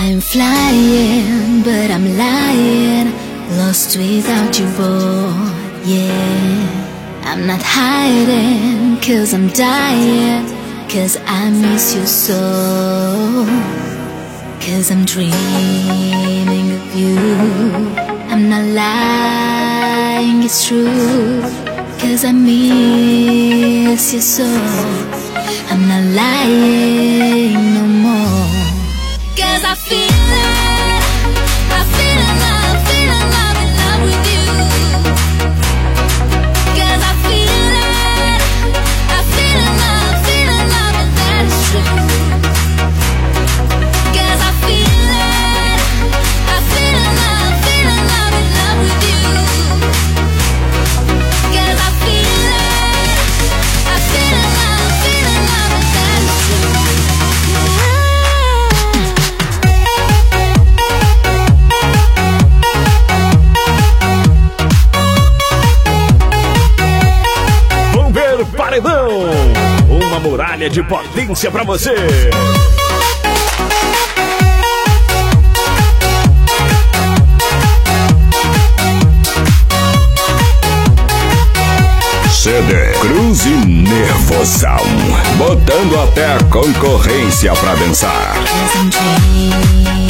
I'm flying, but I'm lying, lost without you, boy, yeah. I'm not hiding, 'cause I'm dying, 'cause I miss you so. 'Cause I'm dreaming of you, I'm not lying, it's true. 'Cause I miss you so, I'm not lying no more. 'Cause I feel it, I feel in love, in love with you. 'Cause I feel it, I feel in love, and that is true. 'Cause I feel it, I feel in love, with you. 'Cause I feel it, I feel in love, and that is true. Paredão, uma muralha de potência pra você. CD Cruze Nervosão, botando até a concorrência pra dançar. 'Cause I'm dreaming